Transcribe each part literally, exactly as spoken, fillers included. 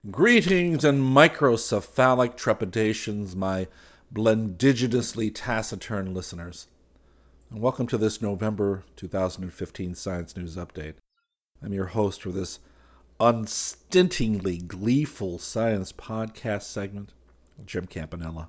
Greetings and microcephalic trepidations, my blendigiously taciturn listeners, and welcome to this November twenty fifteen Science News Update. I'm your host for this unstintingly gleeful science podcast segment, Jim Campanella.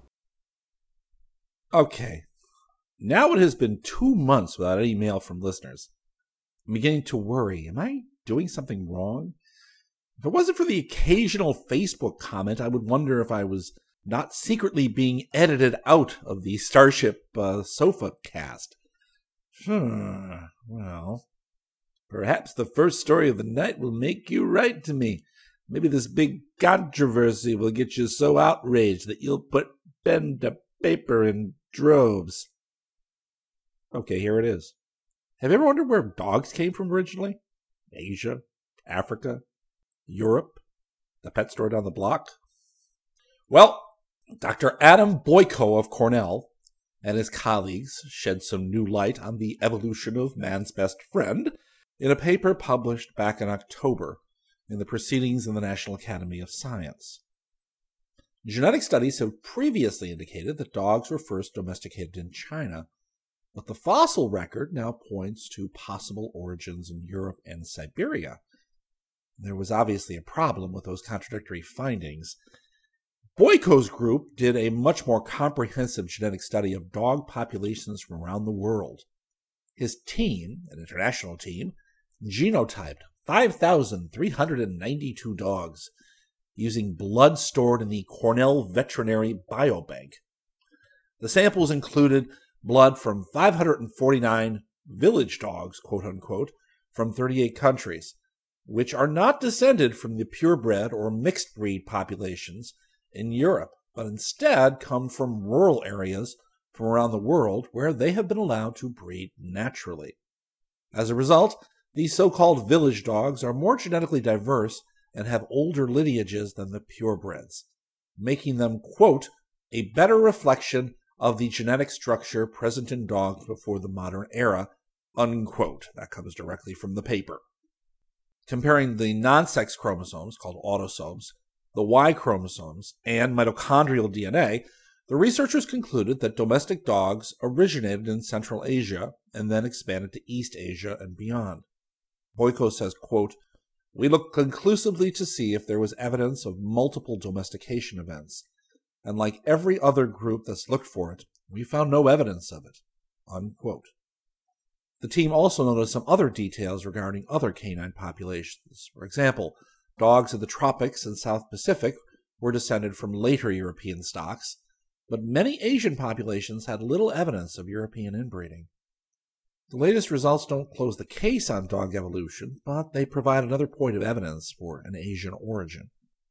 Okay, now it has been two months without any mail from listeners. I'm beginning to worry. Am I doing something wrong? If it wasn't for the occasional Facebook comment, I would wonder if I was not secretly being edited out of the Starship uh, Sofa cast. Hmm, well, perhaps the first story of the night will make you write to me. Maybe this big controversy will get you so outraged that you'll put pen to paper in droves. Okay, here it is. Have you ever wondered where dogs came from originally? Asia? Africa? Europe? The pet store down the block? Well, Doctor Adam Boyko of Cornell and his colleagues shed some new light on the evolution of man's best friend in a paper published back in October in the Proceedings in the National Academy of Science. Genetic studies have previously indicated that dogs were first domesticated in China, but the fossil record now points to possible origins in Europe and Siberia. There was obviously a problem with those contradictory findings. Boyko's group did a much more comprehensive genetic study of dog populations from around the world. His team, an international team, genotyped five thousand three hundred ninety-two dogs using blood stored in the Cornell Veterinary Biobank. The samples included blood from five hundred forty-nine village dogs, quote-unquote, from thirty-eight countries, which are not descended from the purebred or mixed breed populations in Europe, but instead come from rural areas from around the world where they have been allowed to breed naturally. As a result, these so-called village dogs are more genetically diverse and have older lineages than the purebreds, making them, quote, a better reflection of the genetic structure present in dogs before the modern era, unquote. That comes directly from the paper. Comparing the non-sex chromosomes, called autosomes, the Y chromosomes, and mitochondrial D N A, the researchers concluded that domestic dogs originated in Central Asia and then expanded to East Asia and beyond. Boyko says, quote, we looked conclusively to see if there was evidence of multiple domestication events, and like every other group that's looked for it, we found no evidence of it, unquote. The team also noticed some other details regarding other canine populations. For example, dogs of the tropics and South Pacific were descended from later European stocks, but many Asian populations had little evidence of European inbreeding. The latest results don't close the case on dog evolution, but they provide another point of evidence for an Asian origin.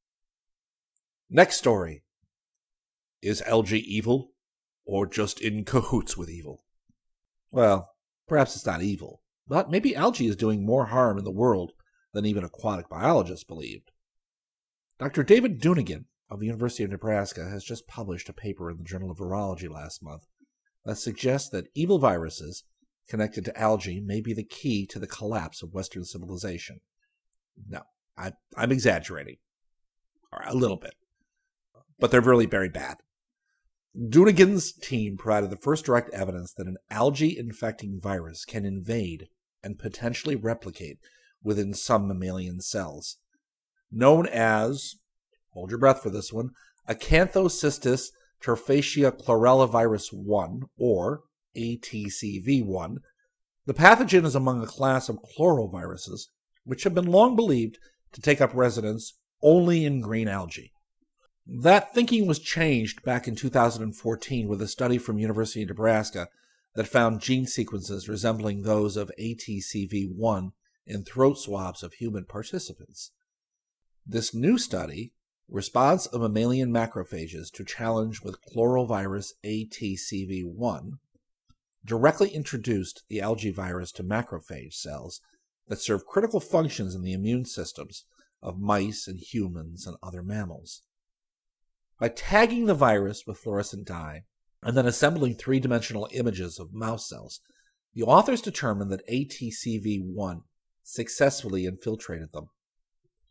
Next story. Is algae evil, or just in cahoots with evil? Well, perhaps it's not evil, but maybe algae is doing more harm in the world than even aquatic biologists believed. Doctor David Donegan of the University of Nebraska has just published a paper in the Journal of Virology last month that suggests that evil viruses connected to algae may be the key to the collapse of Western civilization. No, I, I'm exaggerating. Or a little bit. But they're really very bad. Donegan's team provided the first direct evidence that an algae-infecting virus can invade and potentially replicate within some mammalian cells. Known as, hold your breath for this one, Acanthocystis terfacia chlorella one, or A T C V one, the pathogen is among a class of chloroviruses, which have been long believed to take up residence only in green algae. That thinking was changed back in two thousand fourteen with a study from University of Nebraska that found gene sequences resembling those of A T C V one in throat swabs of human participants. This new study, Response of Mammalian Macrophages to Challenge with Chlorovirus A T C V one, directly introduced the algae virus to macrophage cells that serve critical functions in the immune systems of mice and humans and other mammals. By tagging the virus with fluorescent dye and then assembling three-dimensional images of mouse cells, the authors determined that A T C V one successfully infiltrated them.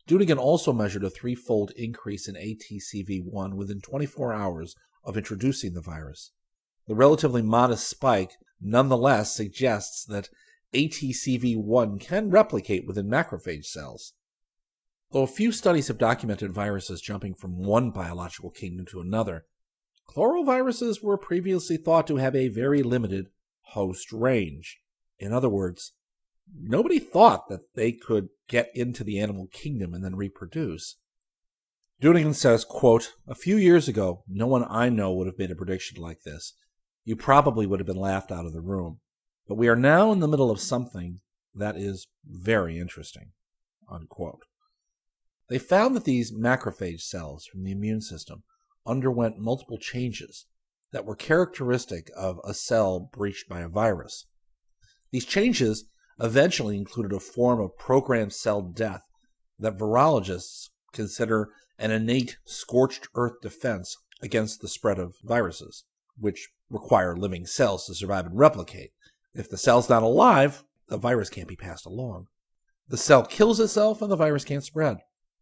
Dunigan also measured a threefold increase in A T C V one within twenty-four hours of introducing the virus. The relatively modest spike nonetheless suggests that A T C V one can replicate within macrophage cells. Though a few studies have documented viruses jumping from one biological kingdom to another, chloroviruses were previously thought to have a very limited host range. In other words, nobody thought that they could get into the animal kingdom and then reproduce. Dunigan says, quote, "A few years ago, no one I know would have made a prediction like this. You probably would have been laughed out of the room. But we are now in the middle of something that is very interesting." Unquote. They found that these macrophage cells from the immune system underwent multiple changes that were characteristic of a cell breached by a virus. These changes eventually included a form of programmed cell death that virologists consider an innate scorched earth defense against the spread of viruses, which require living cells to survive and replicate. If the cell's not alive, the virus can't be passed along. The cell kills itself and the virus can't spread.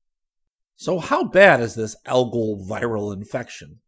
So how bad is this algal viral infection?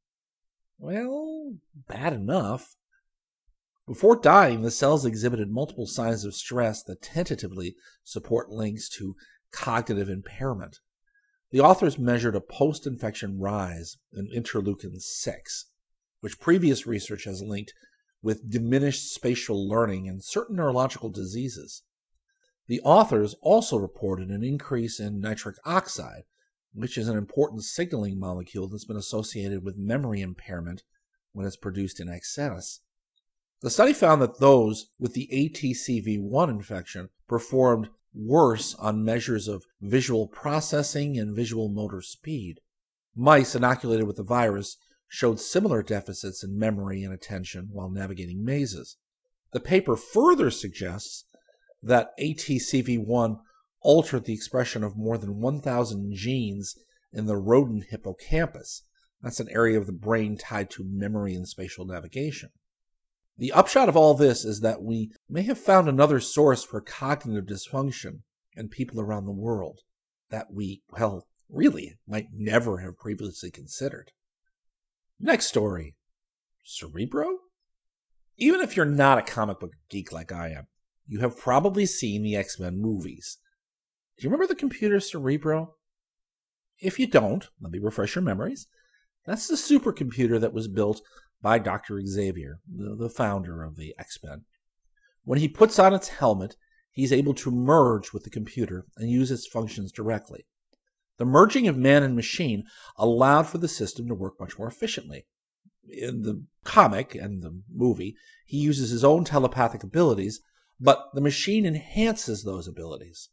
Well, bad enough. Before dying, the cells exhibited multiple signs of stress that tentatively support links to cognitive impairment. The authors measured a post-infection rise in interleukin six, which previous research has linked with diminished spatial learning and certain neurological diseases. The authors also reported an increase in nitric oxide, which is an important signaling molecule that's been associated with memory impairment when it's produced in excess. The study found that those with the A T C V one infection performed worse on measures of visual processing and visual motor speed. Mice inoculated with the virus showed similar deficits in memory and attention while navigating mazes. The paper further suggests that A T C V one altered the expression of more than one thousand genes in the rodent hippocampus. That's an area of the brain tied to memory and spatial navigation. The upshot of all this is that we may have found another source for cognitive dysfunction in people around the world that we, well, really might never have previously considered. Next story. Cerebro? Even if you're not a comic book geek like I am, you have probably seen the X-Men movies. Do you remember the computer Cerebro? If you don't, let me refresh your memories. That's the supercomputer that was built by Doctor Xavier, the, the founder of the X-Men. When he puts on its helmet, he's able to merge with the computer and use its functions directly. The merging of man and machine allowed for the system to work much more efficiently. In the comic and the movie, he uses his own telepathic abilities, but the machine enhances those abilities.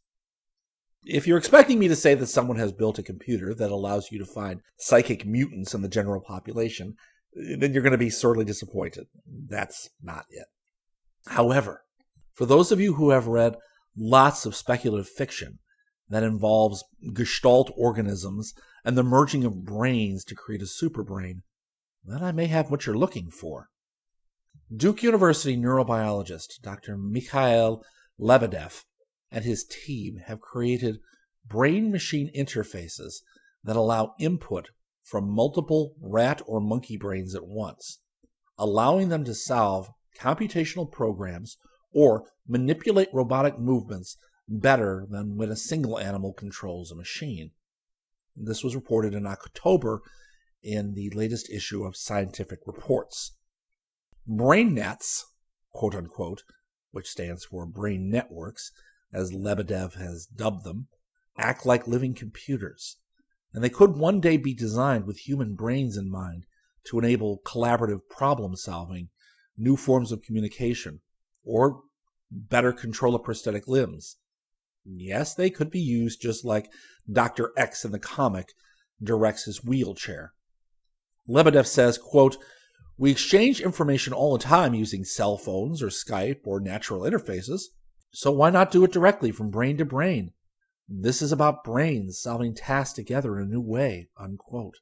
If you're expecting me to say that someone has built a computer that allows you to find psychic mutants in the general population, then you're going to be sorely disappointed. That's not it. However, for those of you who have read lots of speculative fiction that involves gestalt organisms and the merging of brains to create a superbrain, then I may have what you're looking for. Duke University neurobiologist Doctor Mikhail Lebedev and his team have created brain-machine interfaces that allow input from multiple rat or monkey brains at once, allowing them to solve computational programs or manipulate robotic movements better than when a single animal controls a machine. This was reported in October in the latest issue of Scientific Reports. Brain nets, quote unquote, which stands for brain networks, as Lebedev has dubbed them, act like living computers, and they could one day be designed with human brains in mind to enable collaborative problem solving, new forms of communication, or better control of prosthetic limbs. Yes, they could be used just like Doctor X in the comic directs his wheelchair. Lebedev says, quote, "We exchange information all the time using cell phones or Skype or natural interfaces, so why not do it directly from brain to brain? This is about brains solving tasks together in a new way," unquote.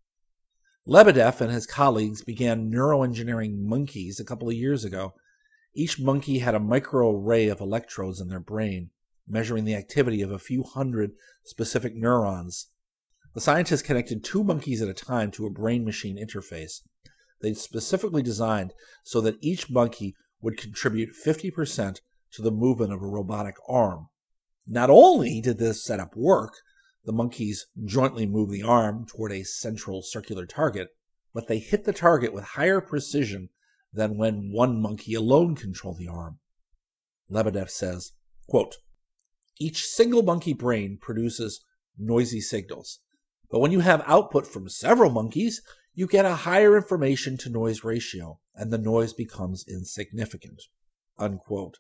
Lebedev and his colleagues began neuroengineering monkeys a couple of years ago. Each monkey had a microarray of electrodes in their brain. measuring the activity of a few hundred specific neurons. The scientists connected two monkeys at a time to a brain-machine interface. They specifically designed so that each monkey would contribute fifty percent to the movement of a robotic arm. Not only did this setup work, the monkeys jointly moved the arm toward a central circular target, but they hit the target with higher precision than when one monkey alone controlled the arm. Lebedev says, quote, "Each single monkey brain produces noisy signals, but when you have output from several monkeys, you get a higher information-to-noise ratio, and the noise becomes insignificant." Unquote.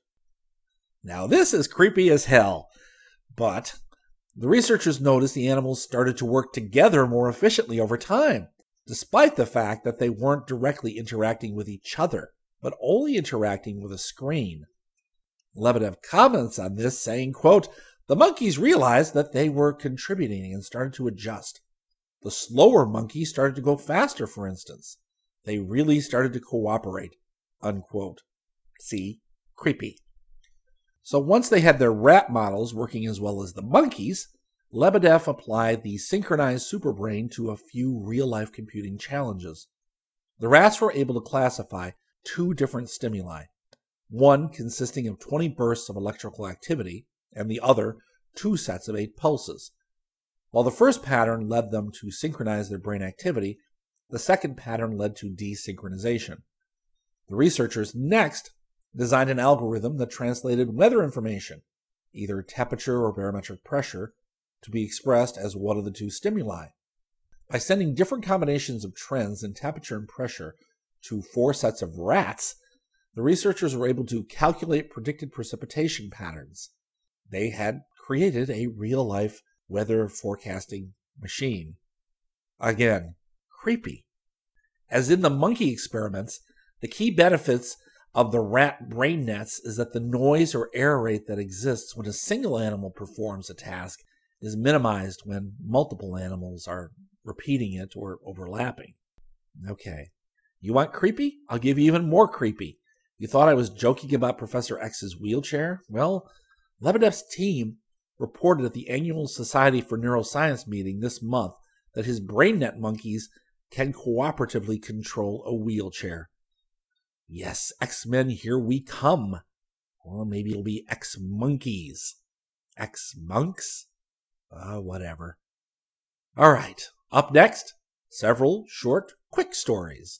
Now this is creepy as hell, but the researchers noticed the animals started to work together more efficiently over time, despite the fact that they weren't directly interacting with each other, but only interacting with a screen. Lebedev comments on this, saying, quote, "The monkeys realized that they were contributing and started to adjust. The slower monkeys started to go faster, for instance. They really started to cooperate." Unquote. See? Creepy. So once they had their rat models working as well as the monkeys, Lebedev applied the synchronized superbrain to a few real-life computing challenges. The rats were able to classify two different stimuli, one consisting of twenty bursts of electrical activity, and the other two sets of eight pulses. While the first pattern led them to synchronize their brain activity, the second pattern led to desynchronization. The researchers next designed an algorithm that translated weather information, either temperature or barometric pressure, to be expressed as one of the two stimuli. By sending different combinations of trends in temperature and pressure to four sets of rats, the researchers were able to calculate predicted precipitation patterns. They had created a real-life weather forecasting machine. Again, creepy. As in the monkey experiments, the key benefits of the rat brain nets is that the noise or error rate that exists when a single animal performs a task is minimized when multiple animals are repeating it or overlapping. Okay. You want creepy? I'll give you even more creepy. You thought I was joking about Professor X's wheelchair? Well, Lebedev's team reported at the annual Society for Neuroscience meeting this month that his BrainNet monkeys can cooperatively control a wheelchair. Yes, X-Men, here we come. Or maybe it'll be X-Monkeys. X-Monks? Uh, whatever. All right, up next, several short, quick stories.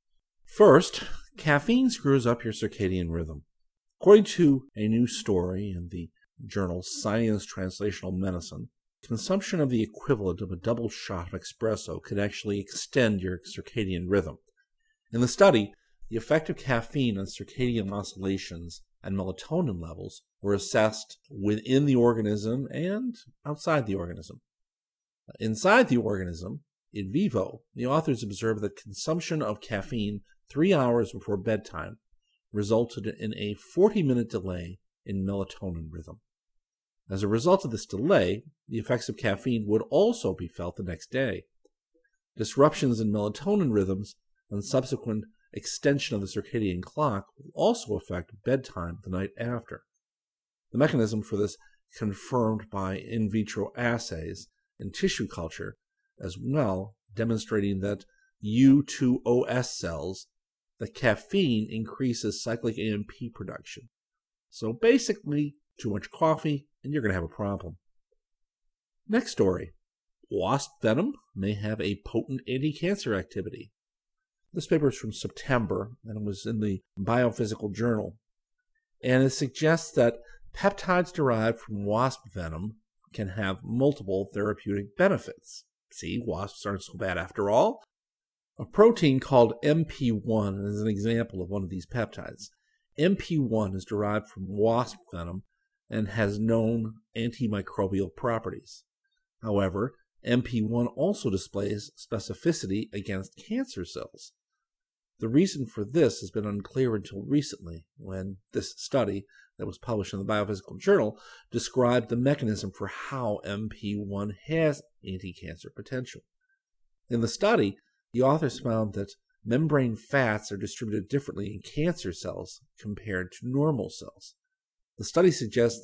First, caffeine screws up your circadian rhythm. According to a new story in the journal Science Translational Medicine, consumption of the equivalent of a double shot of espresso could actually extend your circadian rhythm. In the study, the effect of caffeine on circadian oscillations and melatonin levels were assessed within the organism and outside the organism. Inside the organism, in vivo, the authors observed that consumption of caffeine three hours before bedtime resulted in a forty-minute delay in melatonin rhythm. As a result of this delay, the effects of caffeine would also be felt the next day. Disruptions in melatonin rhythms and subsequent extension of the circadian clock will also affect bedtime the night after. The mechanism for this confirmed by in vitro assays and tissue culture, as well demonstrating that U two O S cells, that caffeine increases cyclic A M P production. So basically, too much coffee and you're going to have a problem. Next story. Wasp venom may have a potent anti-cancer activity. This paper is from September, and it was in the Biophysical Journal. And it suggests that peptides derived from wasp venom can have multiple therapeutic benefits. See, wasps aren't so bad after all. A protein called M P one is an example of one of these peptides. M P one is derived from wasp venom and has known antimicrobial properties. However, M P one also displays specificity against cancer cells. The reason for this has been unclear until recently, when this study that was published in the Biophysical Journal described the mechanism for how M P one has anti-cancer potential. In the study, the authors found that membrane fats are distributed differently in cancer cells compared to normal cells. The study suggests that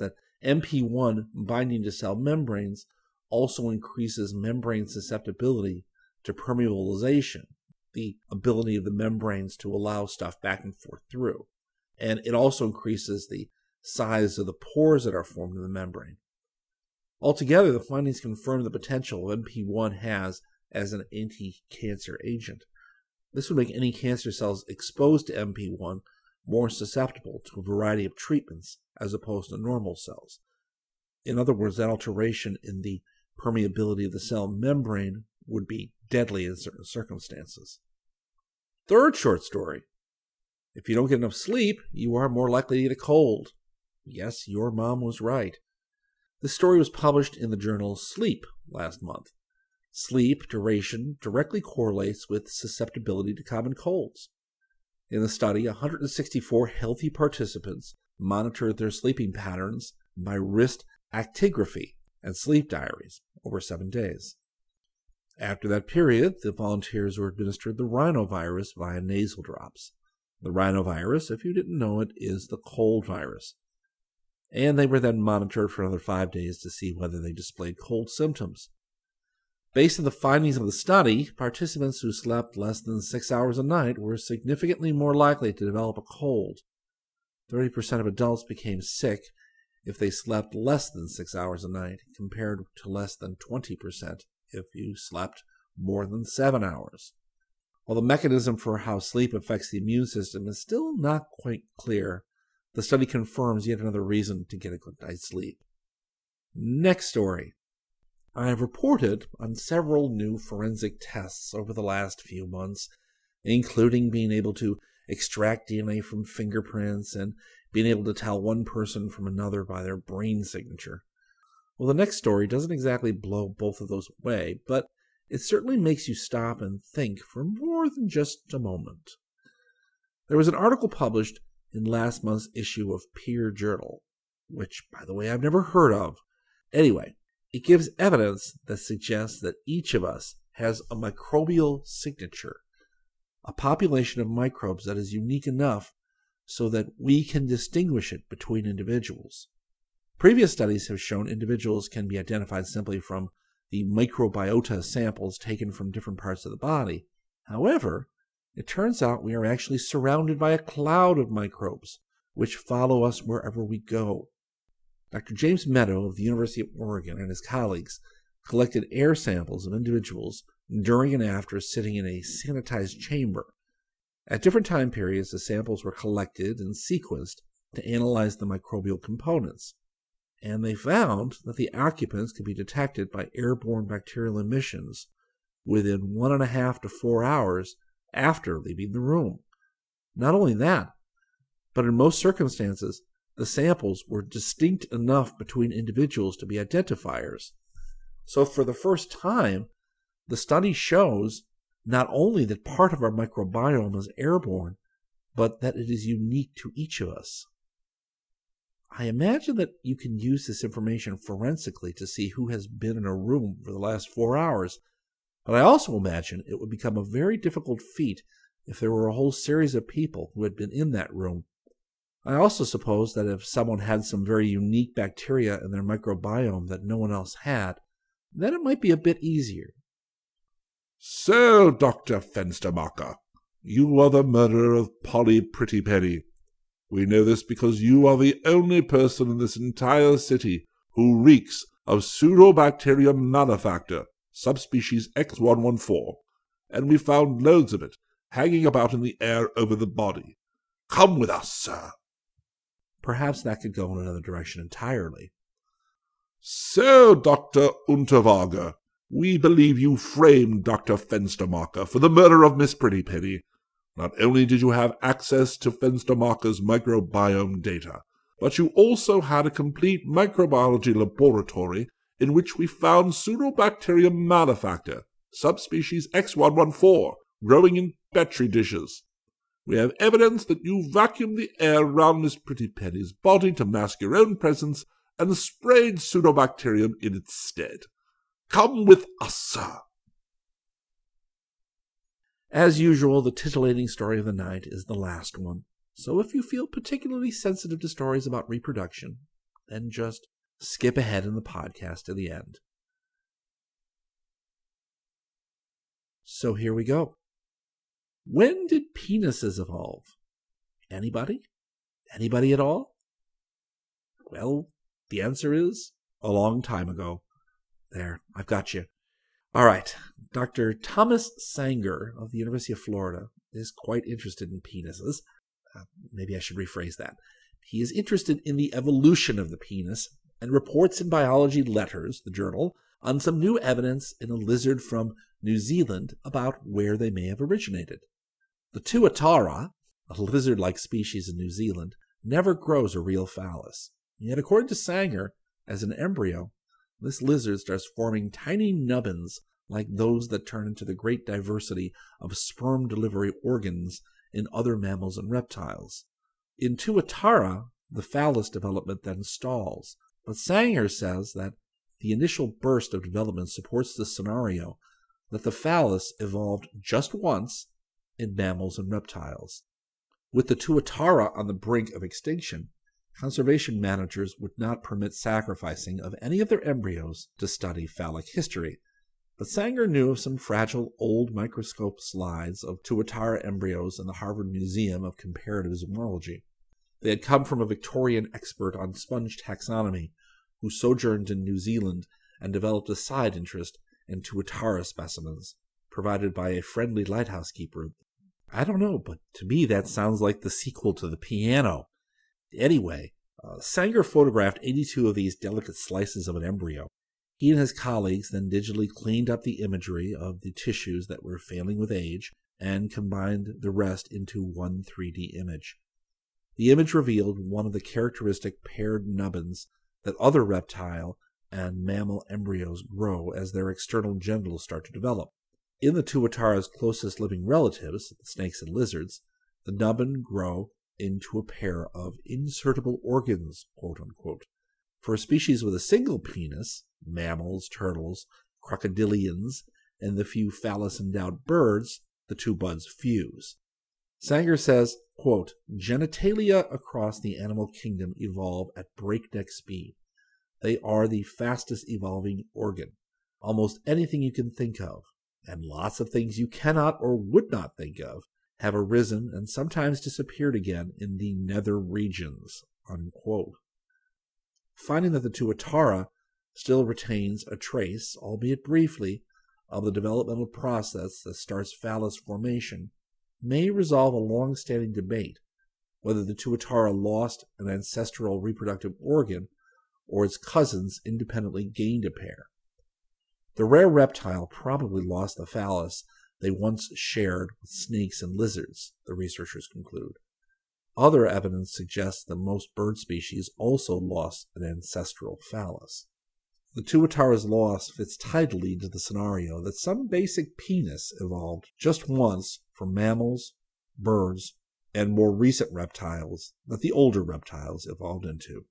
M P one binding to cell membranes also increases membrane susceptibility to permeabilization, the ability of the membranes to allow stuff back and forth through. And it also increases the size of the pores that are formed in the membrane. Altogether, the findings confirm the potential M P one has as an anti-cancer agent. This would make any cancer cells exposed to M P one more susceptible to a variety of treatments as opposed to normal cells. In other words, that alteration in the permeability of the cell membrane would be deadly in certain circumstances. Third short story. If you don't get enough sleep, you are more likely to get a cold. Yes, your mom was right. This story was published in the journal Sleep last month. Sleep duration directly correlates with susceptibility to common colds. In the study, one hundred sixty-four healthy participants monitored their sleeping patterns by wrist actigraphy and sleep diaries over seven days. After that period, the volunteers were administered the rhinovirus via nasal drops. The rhinovirus, if you didn't know it, is the cold virus. And they were then monitored for another five days to see whether they displayed cold symptoms. Based on the findings of the study, participants who slept less than six hours a night were significantly more likely to develop a cold. thirty percent of adults became sick if they slept less than six hours a night, compared to less than twenty percent if you slept more than seven hours. While the mechanism for how sleep affects the immune system is still not quite clear, the study confirms yet another reason to get a good night's sleep. Next story. I have reported on several new forensic tests over the last few months, including being able to extract D N A from fingerprints and being able to tell one person from another by their brain signature. Well, the next story doesn't exactly blow both of those away, but it certainly makes you stop and think for more than just a moment. There was an article published in last month's issue of Peer Journal, which, by the way, I've never heard of. Anyway, it gives evidence that suggests that each of us has a microbial signature, a population of microbes that is unique enough so that we can distinguish it between individuals. Previous studies have shown individuals can be identified simply from the microbiota samples taken from different parts of the body. However, it turns out we are actually surrounded by a cloud of microbes, which follow us wherever we go. Doctor James Meadow of the University of Oregon and his colleagues collected air samples of individuals during and after sitting in a sanitized chamber. At different time periods, the samples were collected and sequenced to analyze the microbial components, and they found that the occupants could be detected by airborne bacterial emissions within one and a half to four hours after leaving the room. Not only that, but in most circumstances, the samples were distinct enough between individuals to be identifiers. So for the first time, the study shows not only that part of our microbiome is airborne, but that it is unique to each of us. I imagine that you can use this information forensically to see who has been in a room for the last four hours, but I also imagine it would become a very difficult feat if there were a whole series of people who had been in that room. I also suppose that if someone had some very unique bacteria in their microbiome that no one else had, then it might be a bit easier. So, Doctor Fenstermacher, you are the murderer of Polly Prettypenny. We know this because you are the only person in this entire city who reeks of Pseudobacterium malefactor, subspecies X one one four, and we found loads of it hanging about in the air over the body. Come with us, sir. Perhaps that could go in another direction entirely. So, Doctor Unterwager, we believe you framed Doctor Fenstermacher for the murder of Miss Prettypenny. Not only did you have access to Fenstermacher's microbiome data, but you also had a complete microbiology laboratory in which we found Pseudobacterium malefactor, subspecies X one one four, growing in Petri dishes. We have evidence that you vacuumed the air around Miss Prettypenny's body to mask your own presence and sprayed Pseudobacterium in its stead. Come with us, sir. As usual, the titillating story of the night is the last one. So if you feel particularly sensitive to stories about reproduction, then just skip ahead in the podcast to the end. So here we go. When did penises evolve? Anybody? Anybody at all? Well, the answer is a long time ago. There, I've got you. All right, Doctor Thomas Sanger of the University of Florida is quite interested in penises. Uh, maybe I should rephrase that. He is interested in the evolution of the penis and reports in Biology Letters, the journal, on some new evidence in a lizard from New Zealand about where they may have originated. The tuatara, a lizard-like species in New Zealand, never grows a real phallus. Yet, according to Sanger, as an embryo, this lizard starts forming tiny nubbins like those that turn into the great diversity of sperm delivery organs in other mammals and reptiles. In tuatara, the phallus development then stalls, but Sanger says that the initial burst of development supports the scenario that the phallus evolved just once in mammals and reptiles. With the tuatara on the brink of extinction, conservation managers would not permit sacrificing of any of their embryos to study phallic history, but Sanger knew of some fragile old microscope slides of tuatara embryos in the Harvard Museum of Comparative Zoology. They had come from a Victorian expert on sponge taxonomy who sojourned in New Zealand and developed a side interest in tuatara specimens, provided by a friendly lighthouse keeper. I don't know, but to me that sounds like the sequel to the piano. Anyway, uh, Sanger photographed eighty-two of these delicate slices of an embryo. He and his colleagues then digitally cleaned up the imagery of the tissues that were failing with age and combined the rest into one three D image. The image revealed one of the characteristic paired nubbins that other reptile and mammal embryos grow as their external genitals start to develop. In the tuatara's closest living relatives, snakes and lizards, the nubbin grow into a pair of insertable organs, quote unquote. For a species with a single penis, mammals, turtles, crocodilians, and the few phallus-endowed birds, the two buds fuse. Sanger says, quote, genitalia across the animal kingdom evolve at breakneck speed. They are the fastest evolving organ. Almost anything you can think of, and lots of things you cannot or would not think of, have arisen and sometimes disappeared again in the nether regions, unquote. Finding that the tuatara still retains a trace, albeit briefly, of the developmental process that starts phallus formation may resolve a long-standing debate whether the tuatara lost an ancestral reproductive organ or its cousins independently gained a pair. The rare reptile probably lost the phallus they once shared with snakes and lizards, the researchers conclude. Other evidence suggests that most bird species also lost an ancestral phallus. The tuatara's loss fits tidily into the scenario that some basic penis evolved just once from mammals, birds, and more recent reptiles that the older reptiles evolved into.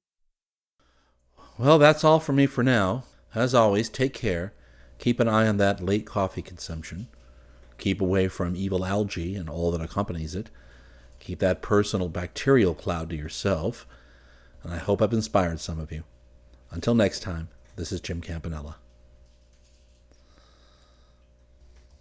Well, that's all for me for now. As always, take care. Keep an eye on that late coffee consumption. Keep away from evil algae and all that accompanies it. Keep that personal bacterial cloud to yourself. And I hope I've inspired some of you. Until next time, this is Jim Campanella.